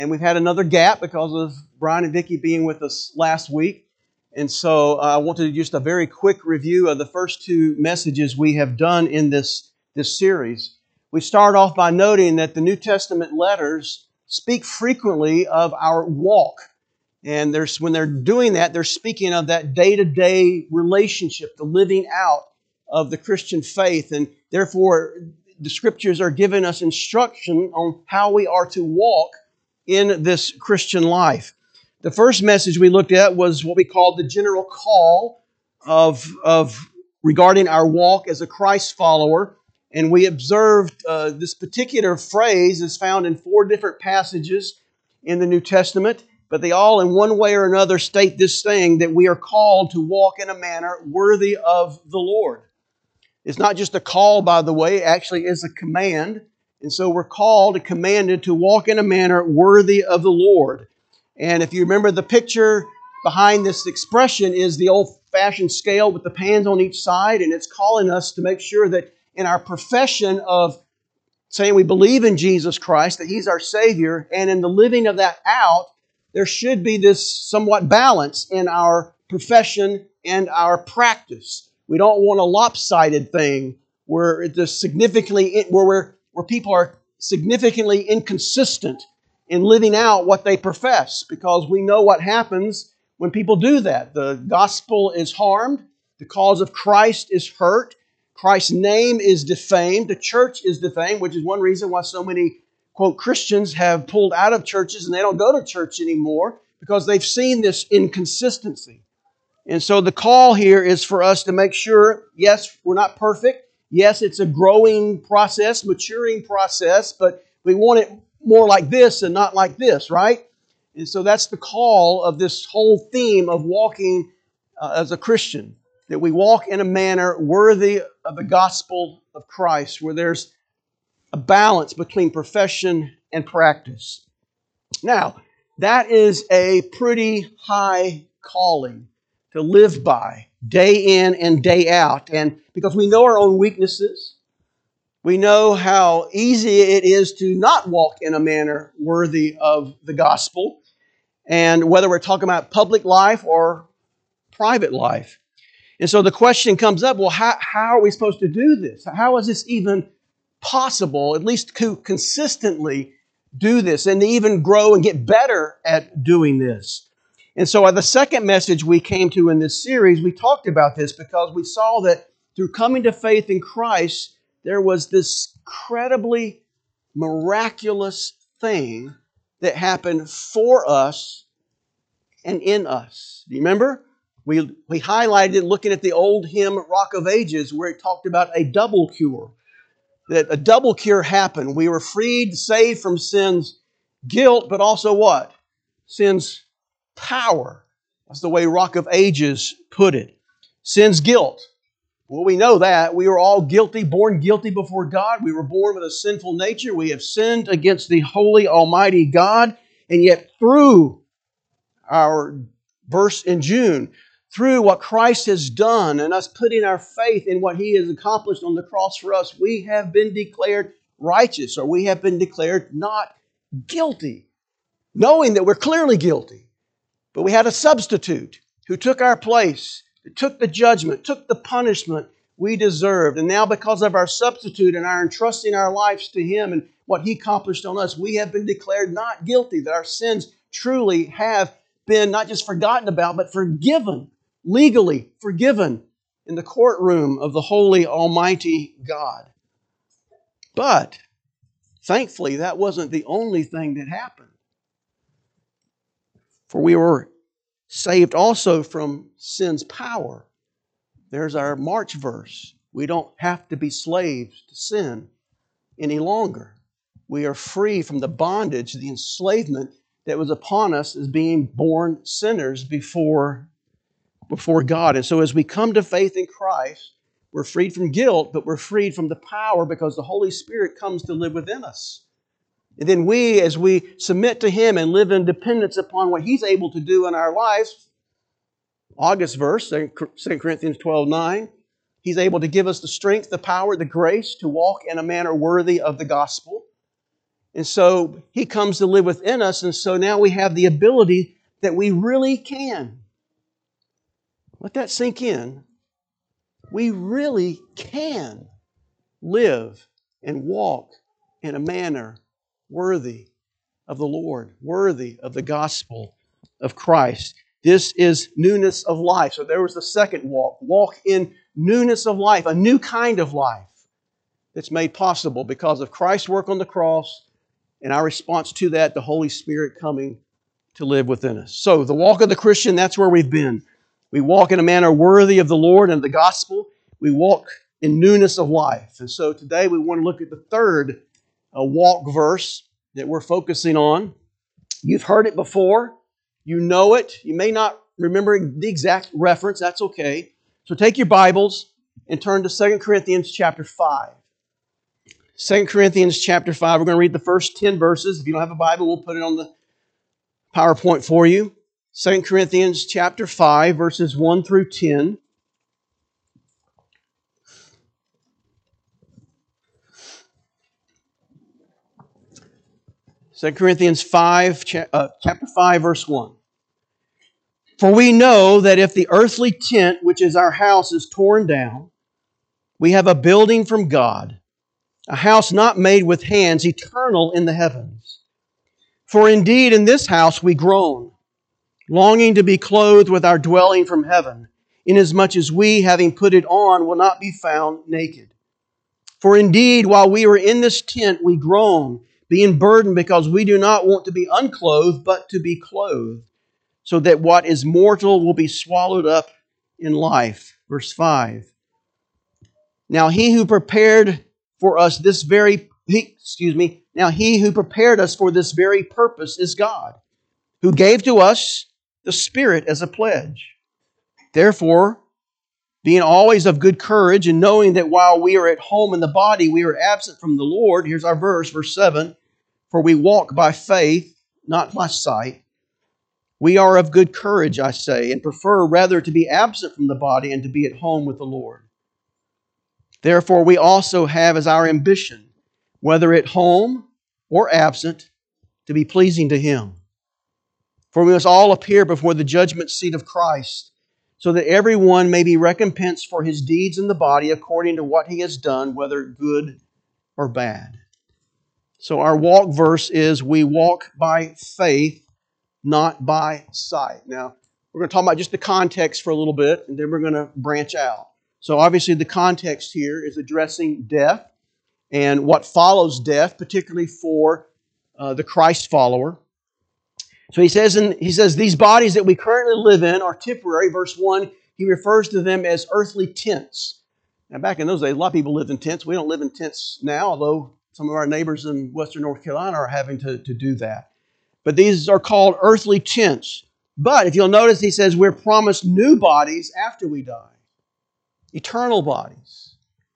And we've had another gap because of Brian and Vicki being with us last week. And so I want to do just a very quick review of the first two messages we have done in this series. We start off by noting that the New Testament letters speak frequently of our walk. And when they're doing that, they're speaking of that day-to-day relationship, the living out of the Christian faith. And therefore, the Scriptures are giving us instruction on how we are to walk in this Christian life. The first message we looked at was what we called the general call of regarding our walk as a Christ follower. And we observed this particular phrase is found in 4 different passages in the New Testament, but they all in one way or another state this thing, that we are called to walk in a manner worthy of the Lord. It's not just a call, by the way, it actually is a command. And so we're called and commanded to walk in a manner worthy of the Lord. And if you remember, the picture behind this expression is the old-fashioned scale with the pans on each side, and it's calling us to make sure that in our profession of saying we believe in Jesus Christ, that He's our Savior, and in the living of that out, there should be this somewhat balance in our profession and our practice. We don't want a lopsided thing where people are significantly inconsistent in living out what they profess, because we know what happens when people do that. The gospel is harmed, the cause of Christ is hurt, Christ's name is defamed, the church is defamed, which is one reason why so many, quote, Christians have pulled out of churches and they don't go to church anymore, because they've seen this inconsistency. And so the call here is for us to make sure, yes, we're not perfect. Yes, it's a growing process, maturing process, but we want it more like this and not like this, right? And so that's the call of this whole theme of walking as a Christian, that we walk in a manner worthy of the gospel of Christ, where there's a balance between profession and practice. Now, that is a pretty high calling to live by day in and day out. And because we know our own weaknesses, we know how easy it is to not walk in a manner worthy of the gospel, and whether we're talking about public life or private life. And so the question comes up, well, how are we supposed to do this? How is this even possible, at least to consistently do this and to even grow and get better at doing this? And so the second message we came to in this series, we talked about this because we saw that through coming to faith in Christ, there was this incredibly miraculous thing that happened for us and in us. Do you remember? We highlighted it looking at the old hymn, Rock of Ages, where it talked about a double cure. That a double cure happened. We were freed, saved from sin's guilt, but also what? Sin's power. That's the way Rock of Ages put it. Sin's guilt. Well, we know that. We were all guilty, born guilty before God. We were born with a sinful nature. We have sinned against the holy, almighty God. And yet through our verse in June, through what Christ has done and us putting our faith in what He has accomplished on the cross for us, we have been declared righteous, or we have been declared not guilty, knowing that we're clearly guilty. But we had a substitute who took our place, who took the judgment, took the punishment we deserved. And now because of our substitute and our entrusting our lives to Him and what He accomplished on us, we have been declared not guilty, that our sins truly have been not just forgotten about, but forgiven, legally forgiven in the courtroom of the holy, almighty God. But thankfully, that wasn't the only thing that happened. For we were saved also from sin's power. There's our March verse. We don't have to be slaves to sin any longer. We are free from the bondage, the enslavement that was upon us as being born sinners before God. And so as we come to faith in Christ, we're freed from guilt, but we're freed from the power because the Holy Spirit comes to live within us. And then we, as we submit to Him and live in dependence upon what He's able to do in our lives, August verse, 2 Corinthians 12:9, He's able to give us the strength, the power, the grace to walk in a manner worthy of the gospel. And so He comes to live within us, and so now we have the ability that we really can. Let that sink in. We really can live and walk in a manner worthy of the Lord, worthy of the gospel of Christ. This is newness of life. So there was the second walk. Walk in newness of life, a new kind of life that's made possible because of Christ's work on the cross and our response to that, the Holy Spirit coming to live within us. So the walk of the Christian, that's where we've been. We walk in a manner worthy of the Lord and the gospel. We walk in newness of life. And so today we want to look at the third walk verse that we're focusing on. You've heard it before. You know it. You may not remember the exact reference. That's okay. So take your Bibles and turn to 2 Corinthians chapter 5. 2 Corinthians chapter 5. We're going to read the first 10 verses. If you don't have a Bible, we'll put it on the PowerPoint for you. 2 Corinthians chapter 5, verses 1 through 10. Second Corinthians 5, chapter 5, verse 1. For we know that if the earthly tent, which is our house, is torn down, we have a building from God, a house not made with hands, eternal in the heavens. For indeed in this house we groan, longing to be clothed with our dwelling from heaven, inasmuch as we, having put it on, will not be found naked. For indeed, while we are in this tent, we groan, being burdened because we do not want to be unclothed, but to be clothed, so that what is mortal will be swallowed up in life. Verse 5. Now he who prepared for us this very, now he who prepared us for this very purpose is God, who gave to us the Spirit as a pledge. Therefore, being always of good courage, and knowing that while we are at home in the body, we are absent from the Lord. Here's our verse, verse 7. For we walk by faith, not by sight. We are of good courage, I say, and prefer rather to be absent from the body and to be at home with the Lord. Therefore, we also have as our ambition, whether at home or absent, to be pleasing to Him. For we must all appear before the judgment seat of Christ, so that everyone may be recompensed for his deeds in the body according to what he has done, whether good or bad. So our walk verse is, we walk by faith, not by sight. Now, we're going to talk about just the context for a little bit, and then we're going to branch out. So obviously the context here is addressing death and what follows death, particularly for the Christ follower. So he says, these bodies that we currently live in are temporary. Verse 1, he refers to them as earthly tents. Now, back in those days, a lot of people lived in tents. We don't live in tents now, although some of our neighbors in western North Carolina are having to do that. But these are called earthly tents. But if you'll notice, he says we're promised new bodies after we die. Eternal bodies.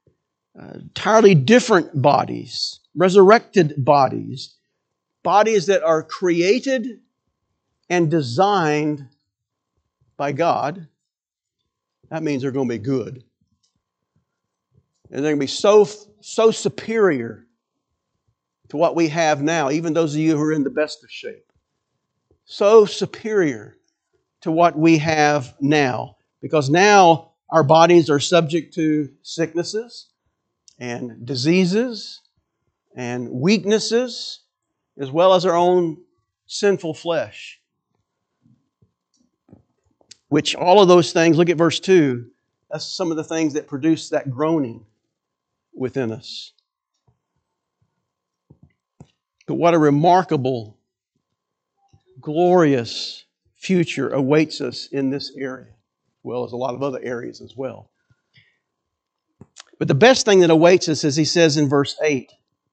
Entirely different bodies. Resurrected bodies. Bodies that are created and designed by God. That means they're going to be good. And they're going to be so superior to what we have now, even those of you who are in the best of shape. So superior to what we have now. Because now our bodies are subject to sicknesses and diseases and weaknesses, as well as our own sinful flesh. Which all of those things, look at verse 2, that's some of the things that produce that groaning within us. But what a remarkable, glorious future awaits us in this area, as well as a lot of other areas as well. But the best thing that awaits us, as he says in verse 8,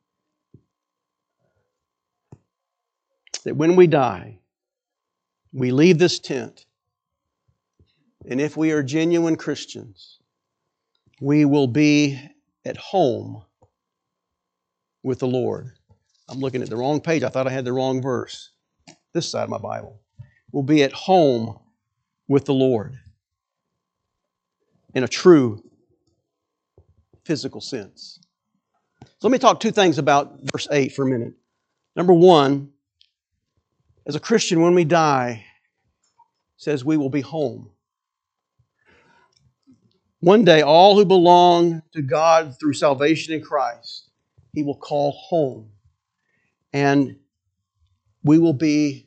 that when we die, we leave this tent, and if we are genuine Christians, we will be at home with the Lord. I'm looking at the wrong page. I thought I had the wrong verse. This side of my Bible. We'll be at home with the Lord in a true physical sense. So let me talk two things about verse 8 for a minute. Number one, as a Christian, when we die, it says we will be home. One day, all who belong to God through salvation in Christ, He will call home. And we will be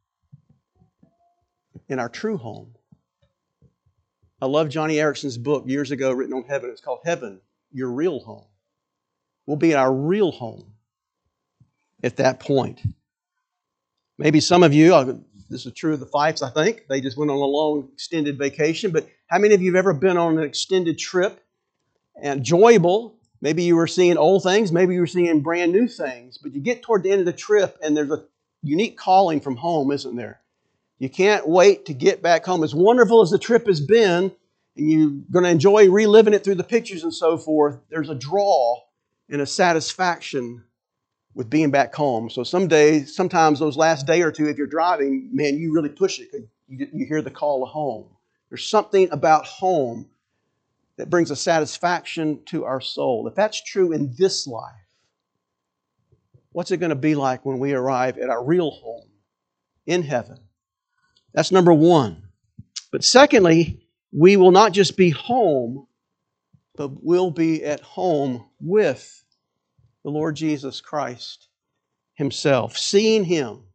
in our true home. I love Johnny Erickson's book years ago written on heaven. It's called Heaven, Your Real Home. We'll be in our real home at that point. Maybe some of you, this is true of the Fifes, I think. They just went on a long, extended vacation. But how many of you have ever been on an extended trip? And enjoyable. Maybe you were seeing old things. Maybe you were seeing brand new things. But you get toward the end of the trip and there's a unique calling from home, isn't there? You can't wait to get back home. As wonderful as the trip has been, and you're going to enjoy reliving it through the pictures and so forth, there's a draw and a satisfaction with being back home. So sometimes those last day or two, if you're driving, man, you really push it. You hear the call of home. There's something about home that brings a satisfaction to our soul. If that's true in this life, what's it going to be like when we arrive at our real home in heaven? That's number one. But secondly, we will not just be home, but we'll be at home with the Lord Jesus Christ Himself. Seeing Him,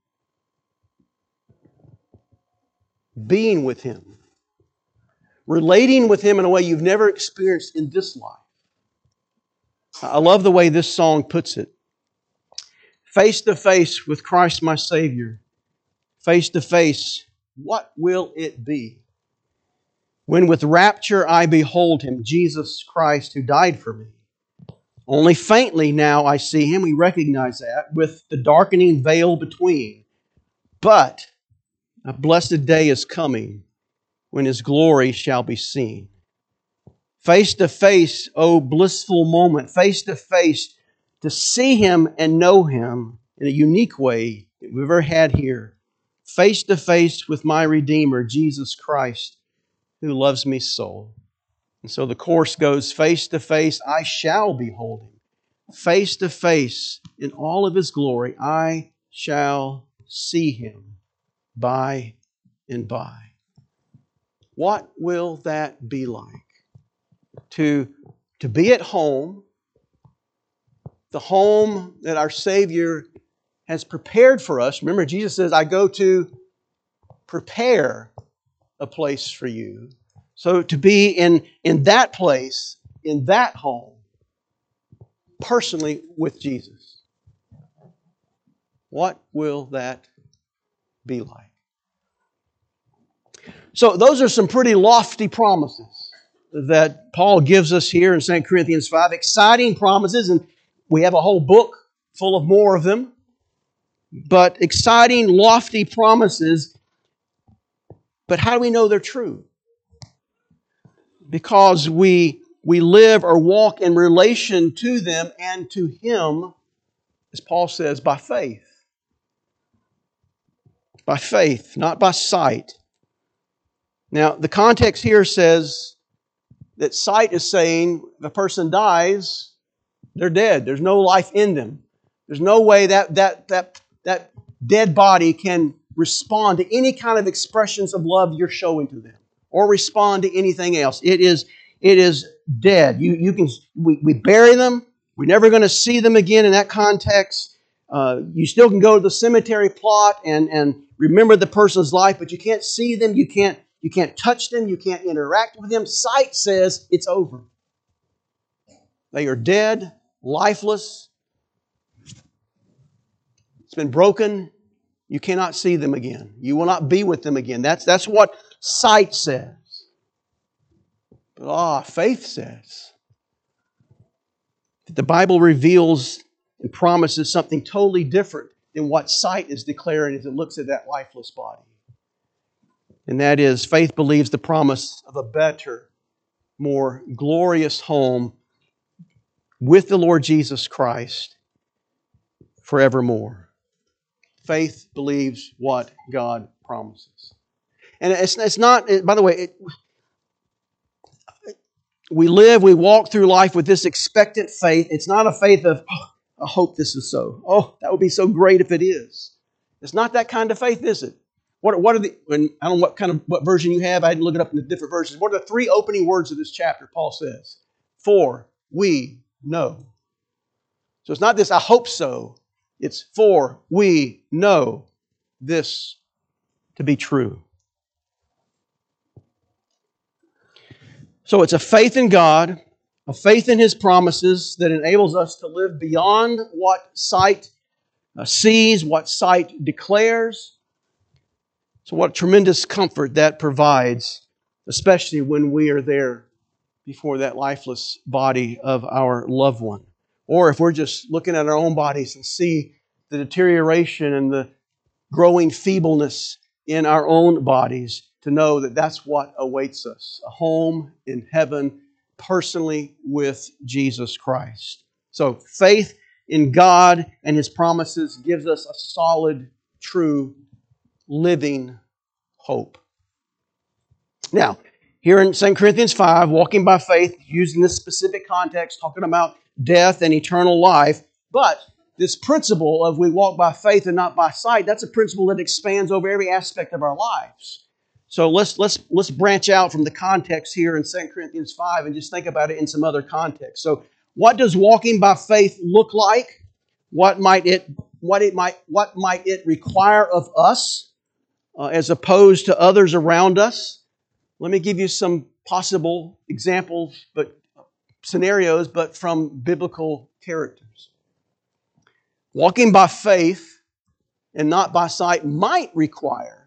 being with Him, relating with Him in a way you've never experienced in this life. I love the way this song puts it. Face to face with Christ my Savior. Face to face, what will it be? When with rapture I behold Him, Jesus Christ who died for me. Only faintly now I see Him, we recognize that, with the darkening veil between. But a blessed day is coming when His glory shall be seen. Face to face, oh blissful moment, face to face, to see Him and know Him in a unique way that we've ever had here. Face to face with my Redeemer, Jesus Christ, who loves me so. And so the chorus goes, face to face, I shall behold Him. Face to face, in all of His glory, I shall see Him by and by. What will that be like? To be at home, the home that our Savior has prepared for us. Remember, Jesus says, I go to prepare a place for you. So to be in that place, in that home, personally with Jesus. What will that be like? So those are some pretty lofty promises that Paul gives us here in 2 Corinthians 5. Exciting promises, and we have a whole book full of more of them. But exciting, lofty promises. But how do we know they're true? Because we live or walk in relation to them and to Him, as Paul says, by faith. By faith, not by sight. Now, the context here says that sight is saying if a person dies, they're dead. There's no life in them. There's no way that dead body can respond to any kind of expressions of love you're showing to them or respond to anything else. It is dead. We bury them. We're never going to see them again in that context. You still can go to the cemetery plot and remember the person's life, but you can't see them. You can't touch them. You can't interact with them. Sight says it's over. They are dead, lifeless. It's been broken. You cannot see them again. You will not be with them again. That's what sight says. But faith says that the Bible reveals and promises something totally different than what sight is declaring as it looks at that lifeless body. And that is, faith believes the promise of a better, more glorious home with the Lord Jesus Christ forevermore. Faith believes what God promises. And it's not, by the way, we walk through life with this expectant faith. It's not a faith of, I hope this is so. Oh, that would be so great if it is. It's not that kind of faith, is it? What are the, and I don't know what version you have. I didn't look it up in the different versions. What are the three opening words of this chapter? Paul says, "For we know." So it's not this, I hope so. It's for we know this to be true. So it's a faith in God, a faith in His promises that enables us to live beyond what sight sees, what sight declares. So what tremendous comfort that provides, especially when we are there before that lifeless body of our loved one. Or if we're just looking at our own bodies and see the deterioration and the growing feebleness in our own bodies, to know that that's what awaits us, a home in heaven personally with Jesus Christ. So faith in God and His promises gives us a solid, true, living hope. Now, here in 2 Corinthians 5, walking by faith, using this specific context, talking about death and eternal life, but this principle of we walk by faith and not by sight, that's a principle that expands over every aspect of our lives. So let's branch out from the context here in 2 Corinthians 5 and just think about it in some other context. So what does walking by faith look like? What might it require of us as opposed to others around us? Let me give you some possible examples, scenarios, but from biblical characters. Walking by faith and not by sight might require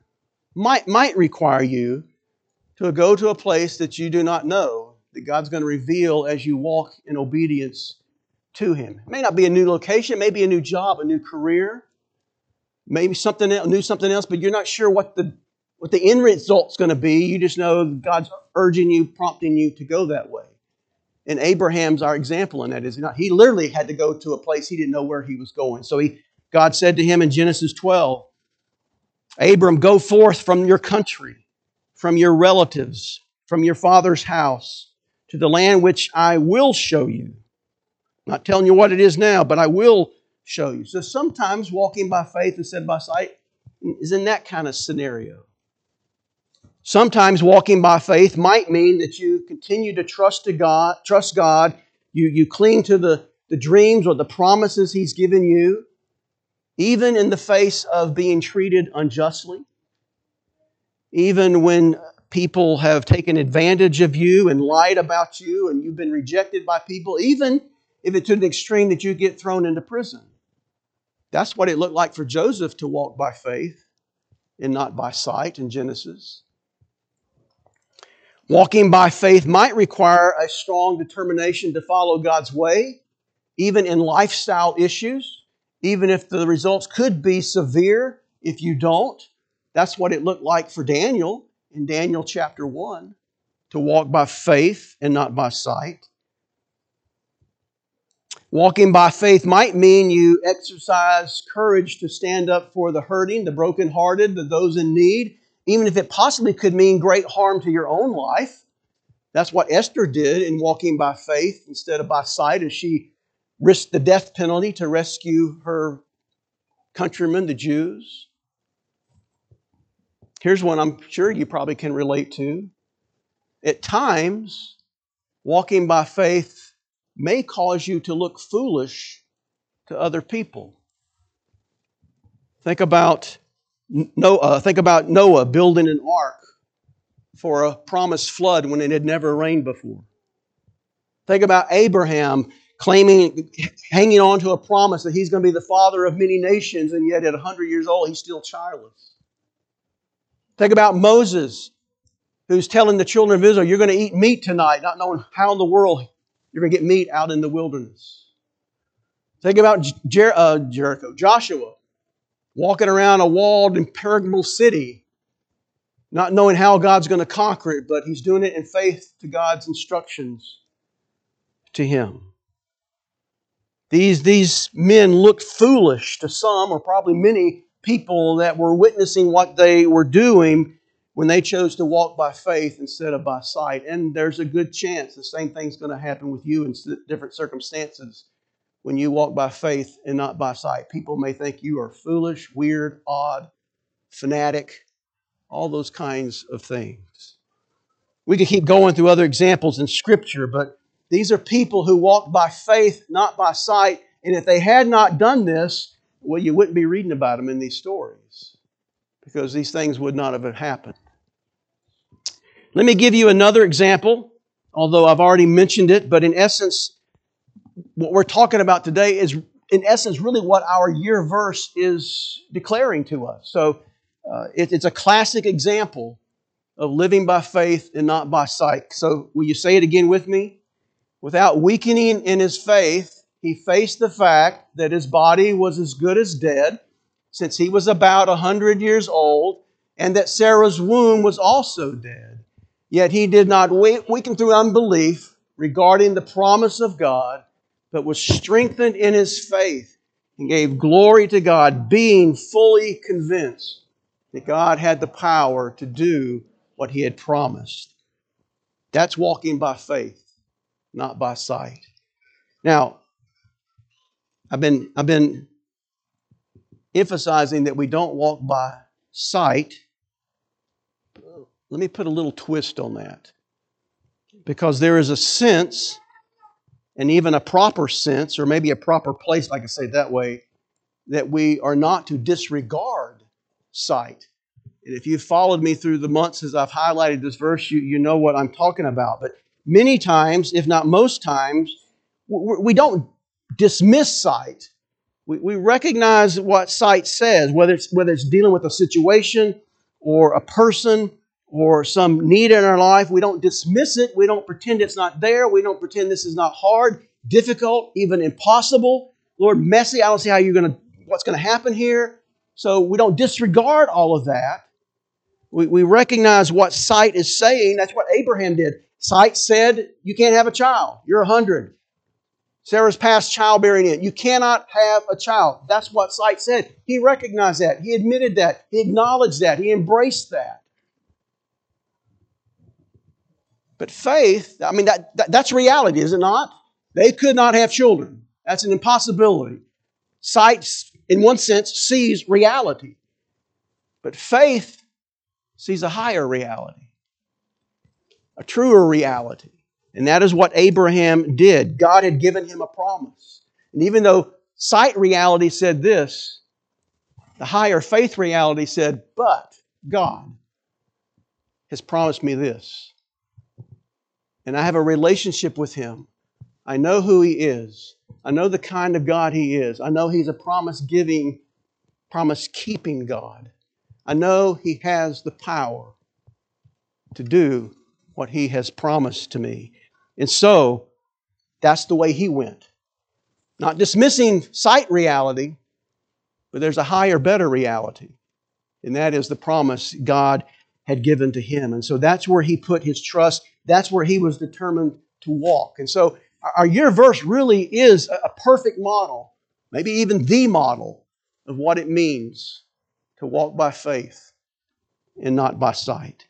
you to go to a place that you do not know, that God's going to reveal as you walk in obedience to Him. It may not be a new location, it may be a new job, a new career, maybe something else, but you're not sure what the end result's going to be. You just know God's urging you, prompting you to go that way. And Abraham's our example in that, is he not? He literally had to go to a place he didn't know where he was going. So God said to him in Genesis 12, Abram, go forth from your country, from your relatives, from your father's house, to the land which I will show you. I'm not telling you what it is now, but I will show you. So sometimes walking by faith instead of by sight is in that kind of scenario. Sometimes walking by faith might mean that you continue to trust God. You cling to the dreams or the promises He's given you, even in the face of being treated unjustly, even when people have taken advantage of you and lied about you and you've been rejected by people, even if it's to the extreme that you get thrown into prison. That's what it looked like for Joseph to walk by faith and not by sight in Genesis. Walking by faith might require a strong determination to follow God's way, even in lifestyle issues, even if the results could be severe if you don't. That's what it looked like for Daniel in Daniel chapter 1, to walk by faith and not by sight. Walking by faith might mean you exercise courage to stand up for the hurting, the brokenhearted, those in need, even if it possibly could mean great harm to your own life. That's what Esther did in walking by faith instead of by sight, as she risked the death penalty to rescue her countrymen, the Jews. Here's one I'm sure you probably can relate to. At times, walking by faith may cause you to look foolish to other people. Think about Noah building an ark for a promised flood when it had never rained before. Think about Abraham hanging on to a promise that he's going to be the father of many nations, and yet at 100 years old, he's still childless. Think about Moses, who's telling the children of Israel, you're going to eat meat tonight, not knowing how in the world you're going to get meat out in the wilderness. Think about Joshua, walking around a walled, impregnable city, not knowing how God's going to conquer it, but he's doing it in faith to God's instructions to him. These men looked foolish to some, or probably many people that were witnessing what they were doing when they chose to walk by faith instead of by sight. And there's a good chance the same thing's going to happen with you in different circumstances when you walk by faith and not by sight. People may think you are foolish, weird, odd, fanatic, all those kinds of things. We could keep going through other examples in Scripture, but these are people who walk by faith, not by sight. And if they had not done this, well, you wouldn't be reading about them in these stories, because these things would not have happened. Let me give you another example, although I've already mentioned it, but in essence, what we're talking about today is, in essence, really what our year verse is declaring to us. So it's a classic example of living by faith and not by sight. So will you say it again with me? Without weakening in his faith, he faced the fact that his body was as good as dead, since he was about 100 years old, and that Sarah's womb was also dead. Yet he did not weaken through unbelief regarding the promise of God, but was strengthened in his faith and gave glory to God, being fully convinced that God had the power to do what He had promised. That's walking by faith, not by sight. Now, I've been emphasizing that we don't walk by sight. Let me put a little twist on that. Because there is a sense, and even a proper sense, or maybe a proper place, if I can say it that way, that we are not to disregard sight. And if you've followed me through the months as I've highlighted this verse, you know what I'm talking about. But many times, if not most times, we don't dismiss sight. We recognize what sight says, whether it's dealing with a situation or a person or some need in our life. We don't dismiss it. We don't pretend it's not there. We don't pretend this is not hard, difficult, even impossible. Lord, messy. I don't see what's going to happen here. So we don't disregard all of that. We recognize what sight is saying. That's what Abraham did. Sight said, you can't have a child. You're 100. Sarah's past childbearing age. You cannot have a child. That's what sight said. He recognized that. He admitted that. He acknowledged that. He embraced that. But faith, that's reality, is it not? They could not have children. That's an impossibility. Sight, in one sense, sees reality. But faith sees a higher reality, a truer reality. And that is what Abraham did. God had given him a promise. And even though sight reality said this, the higher faith reality said, but God has promised me this. And I have a relationship with Him. I know who He is. I know the kind of God He is. I know He's a promise-giving, promise-keeping God. I know He has the power to do what He has promised to me. And so, that's the way he went. Not dismissing sight reality, but there's a higher, better reality. And that is the promise God had given to him. And so that's where he put his trust. That's where he was determined to walk. And so our year verse really is a perfect model, maybe even the model of what it means to walk by faith and not by sight.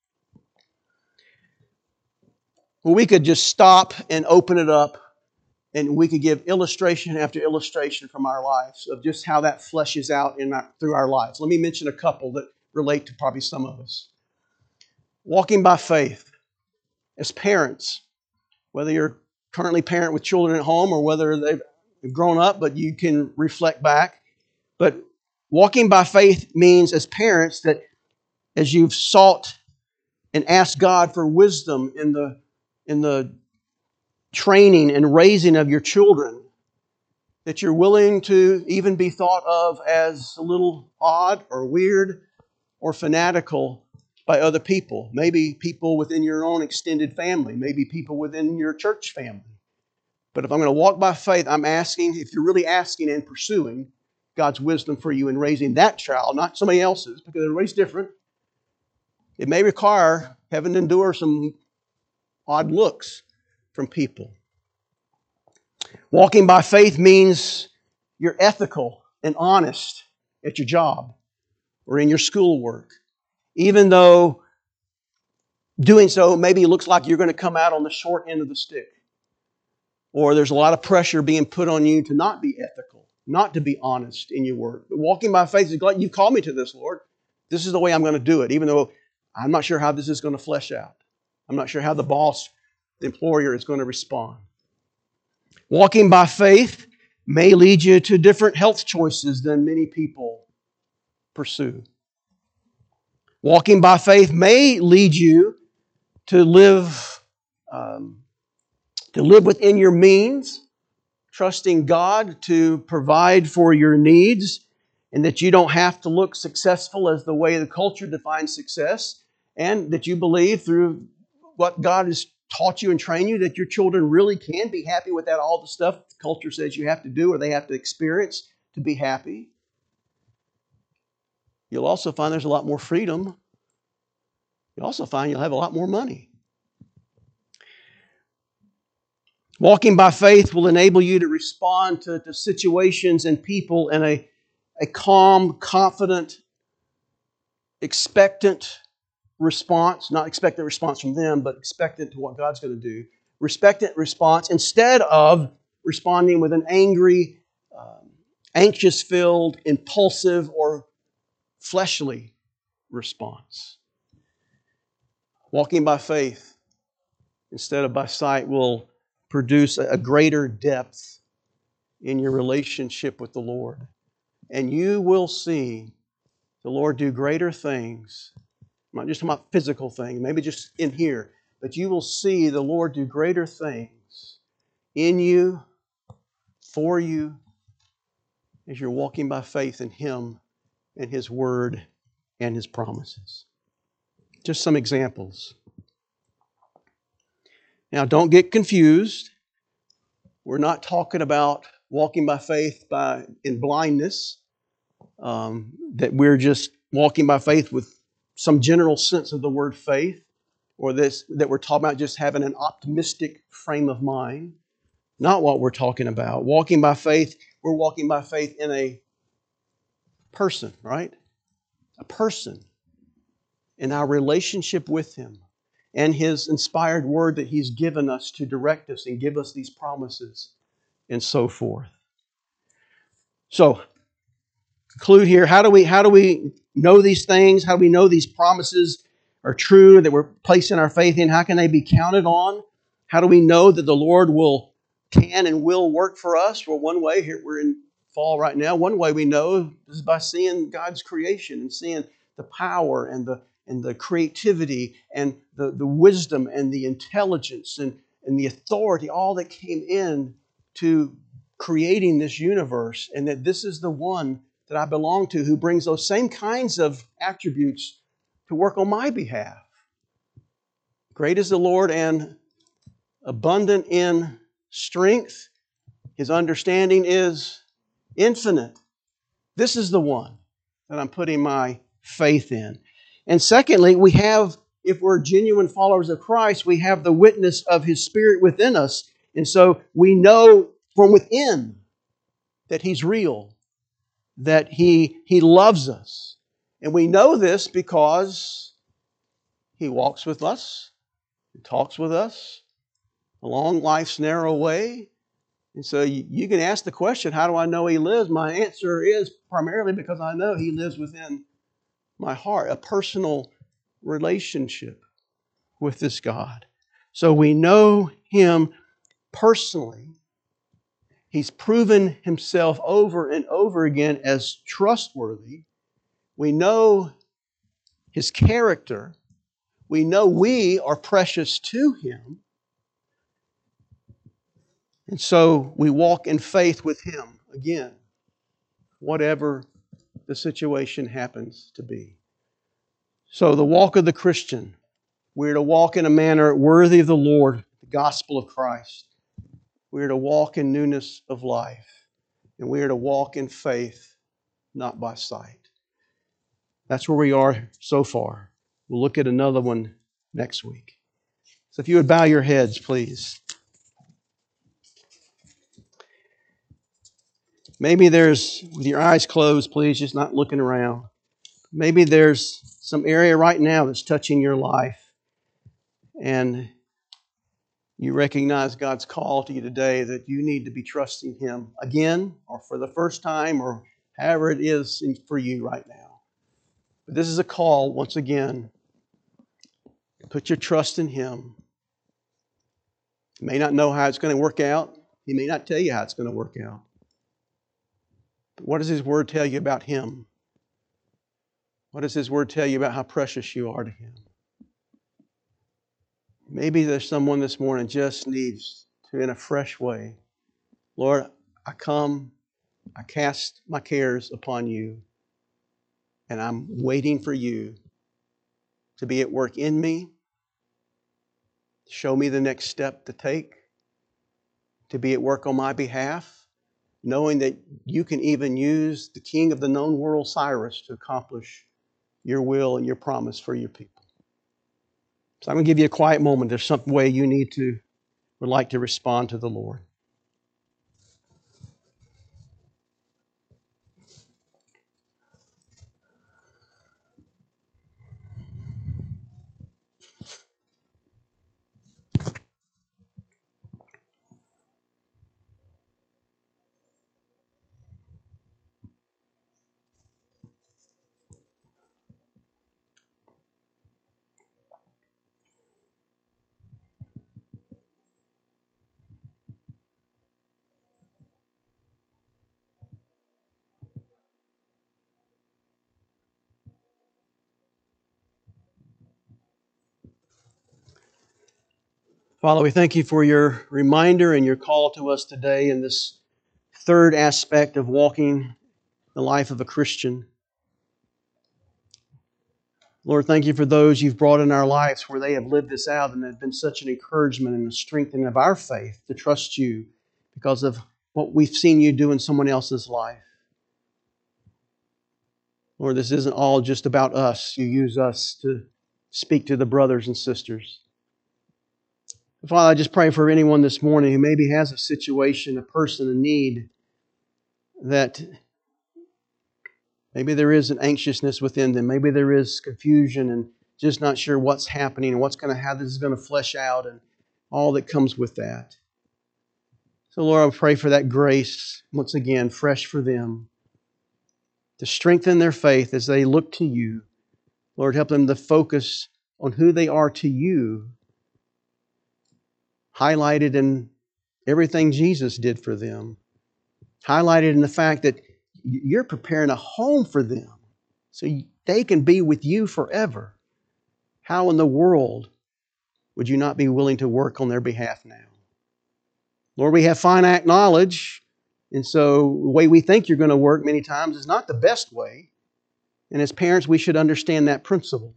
Well, we could just stop and open it up, and we could give illustration after illustration from our lives of just how that fleshes out through our lives. Let me mention a couple that relate to probably some of us. Walking by faith. As parents, whether you're currently a parent with children at home or whether they've grown up, but you can reflect back. But walking by faith means as parents that as you've sought and asked God for wisdom in the training and raising of your children, that you're willing to even be thought of as a little odd or weird or fanatical by other people. Maybe people within your own extended family. Maybe people within your church family. But if I'm going to walk by faith, I'm asking, if you're really asking and pursuing God's wisdom for you in raising that child, not somebody else's, because everybody's different, it may require having to endure some odd looks from people. Walking by faith means you're ethical and honest at your job or in your schoolwork, even though doing so maybe looks like you're going to come out on the short end of the stick. or there's a lot of pressure being put on you to not be ethical, not to be honest in your work. But walking by faith is like, you call me to this, Lord. This is the way I'm going to do it, even though I'm not sure how this is going to flesh out. I'm not sure how the boss, the employer, is going to respond. Walking by faith may lead you to different health choices than many people pursue. Walking by faith may lead you to live within your means, trusting God to provide for your needs, and that you don't have to look successful as the way the culture defines success, and that you believe through what God has taught you and trained you that your children really can be happy without all the stuff the culture says you have to do or they have to experience to be happy. You'll also find there's a lot more freedom. You'll also find you'll have a lot more money. Walking by faith will enable you to respond to situations and people in a calm, confident, expectant response. Not expectant response from them, but expectant to what God's going to do. Expectant response instead of responding with an angry, anxious-filled, impulsive, or fleshly response. Walking by faith instead of by sight will produce a greater depth in your relationship with the Lord. And you will see the Lord do greater things. I'm not just talking about physical things, maybe just in here, but you will see the Lord do greater things in you, for you, as you're walking by faith in Him and His Word and His promises. Just some examples. Now, don't get confused. We're not talking about walking by faith in blindness, that we're just walking by faith with some general sense of the word faith, or that we're talking about just having an optimistic frame of mind. Not what we're talking about. Walking by faith, we're walking by faith in a person, right? A person. In our relationship with Him and His inspired Word that He's given us to direct us and give us these promises and so forth. So, conclude here. How do we know these things? How do we know these promises are true, that we're placing our faith in? How can they be counted on? How do we know that the Lord can and will work for us? Well, one way, here we're in fall right now, one way we know is by seeing God's creation and seeing the power and the creativity and the wisdom and the intelligence and the authority, all that came in to creating this universe, and that this is the one that I belong to who brings those same kinds of attributes to work on my behalf. Great is the Lord and abundant in strength. His understanding is infinite. This is the one that I'm putting my faith in. And secondly, we have, if we're genuine followers of Christ, we have the witness of His Spirit within us. And so we know from within that He's real, that He loves us. And we know this because He walks with us, He talks with us along life's narrow way. And so you can ask the question, how do I know He lives? My answer is primarily because I know He lives within my heart, a personal relationship with this God. So we know Him personally. He's proven Himself over and over again as trustworthy. We know His character. We know we are precious to Him. And so we walk in faith with Him again, whatever the situation happens to be. So the walk of the Christian, we're to walk in a manner worthy of the Lord, the gospel of Christ. We're to walk in newness of life. And we are to walk in faith, not by sight. That's where we are so far. We'll look at another one next week. So if you would bow your heads, please. Maybe there's, with your eyes closed, please, just not looking around. Maybe there's some area right now that's touching your life. And You recognize God's call to you today that you need to be trusting Him again or for the first time or however it is for you right now. But this is a call, once again, put your trust in Him. You may not know how it's going to work out. He may not tell you how it's going to work out. But what does His Word tell you about Him? What does His Word tell you about how precious you are to Him? Maybe there's someone this morning just needs to, in a fresh way, Lord, I come, I cast my cares upon you, and I'm waiting for you to be at work in me, show me the next step to take, to be at work on my behalf, knowing that you can even use the king of the known world, Cyrus, to accomplish your will and your promise for your people. So I'm going to give you a quiet moment. There's some way you would like to respond to the Lord. Father, we thank you for your reminder and your call to us today in this third aspect of walking the life of a Christian. Lord, thank you for those you've brought in our lives where they have lived this out and have been such an encouragement and a strengthening of our faith to trust you because of what we've seen you do in someone else's life. Lord, this isn't all just about us. You use us to speak to the brothers and sisters. Father, I just pray for anyone this morning who maybe has a situation, a person, a need that maybe there is an anxiousness within them. Maybe there is confusion and just not sure what's happening and how this is going to flesh out and all that comes with that. So Lord, I pray for that grace, once again, fresh for them, to strengthen their faith as they look to you. Lord, help them to focus on who they are to you, highlighted in everything Jesus did for them, highlighted in the fact that you're preparing a home for them so they can be with you forever. How in the world would you not be willing to work on their behalf now? Lord, we have finite knowledge, and so the way we think you're going to work many times is not the best way. And as parents, we should understand that principle.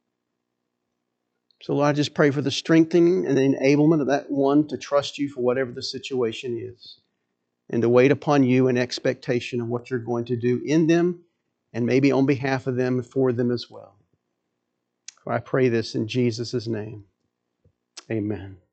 So Lord, I just pray for the strengthening and the enablement of that one to trust you for whatever the situation is and to wait upon you in expectation of what you're going to do in them and maybe on behalf of them and for them as well. I pray this in Jesus' name. Amen.